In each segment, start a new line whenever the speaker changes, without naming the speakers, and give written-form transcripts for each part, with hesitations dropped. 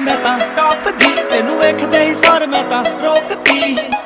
मैं तां टॉप दी तेनू वेखदे ही सर मैं तां रोकती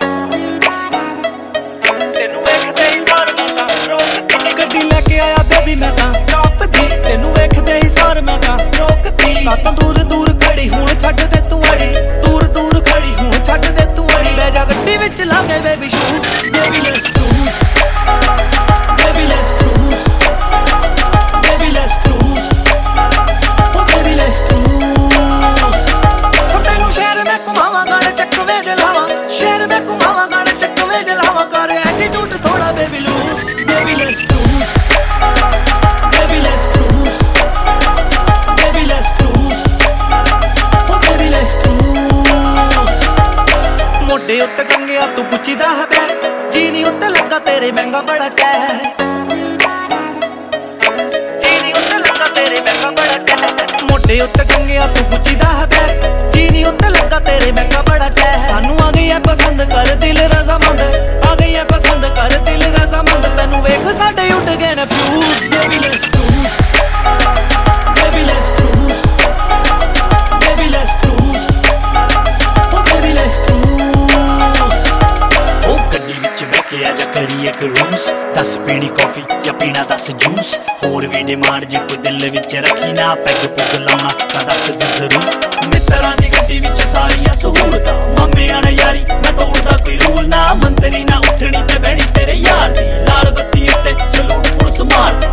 तेनू वेखदे ही सर मैं तां रोकती गड्डी लेके आया बेबी मैं तां टॉप दी तेनू वेखदे ही सर मैं तां रोकती तां दूर दूर खड़ी हुण छड्ड दे तू अड़ी दूर दूर खड़ी हुण छड्ड दे तू अड़ी बै जा गड्डी विच लागे baby shoes baby let's cruise baby let's cruise baby let's cruise ओ बेबी लेट्स क्रूज ओ तेनू शहर में घुमावां गाने चकवे जलावां शहर में घुमावां गाने चकवे जलावां कर एटीट्यूड थोड़ा baby loose baby let's cruise baby let's cruise baby let's cruise ओ बेबी लेट्स क्रूज मोटे उत्ते टंगिया तू पुछदा है बै जीनी उत्ते लगा तेरे महंगा बड़ा टै मोटे उत्ते टंगिया तू पुछदा है बै जीनी उत्ते लगा तेरे महंगा बड़ा टै सानू आ गई है पसंद कर दिल रजामंद आ गई है पसंद कर दिल रजामंद तेनू वेख साडे उठ गए ना fuse baby let's cruise baby let's cruise baby let's cruise ओ बेबी लेट्स क्रूज ओ गड्डी विच बैठे आ जा करिए क्रूज दस पीनी कॉफी या पीना दस जूस होर भी डिमांड जे कोई दिल विच रखी ना पैग पुग लाउणा तां दस दे जरूर मित्रां दी गड्डी विच सारियां सहूलतां मामियां ने यारी मैं तोड़दा कोई रूल ना मंतरी ना उठणी ते बहनी तेरे यार दी लाल बत्ती उत्ते सलूट पुलिस मारदी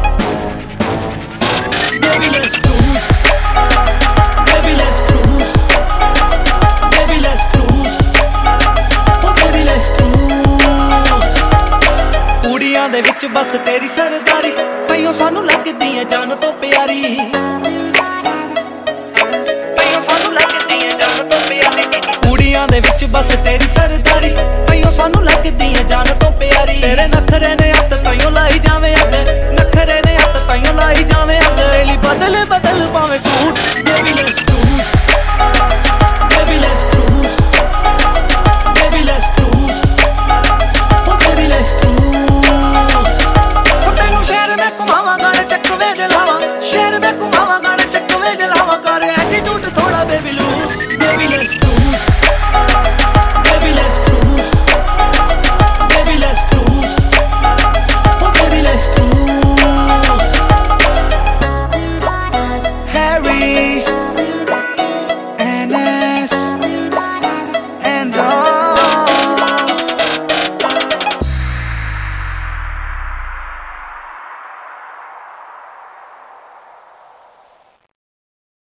baby let's cruise baby let's cruise baby let's cruise ओ बेबी लेट्स क्रूज कुड़ियां दे विच बस तेरी सरदारी पईओ सानू लगदी है जान तो प्यारी कुड़ियां दे विच बस तेरी सरदारी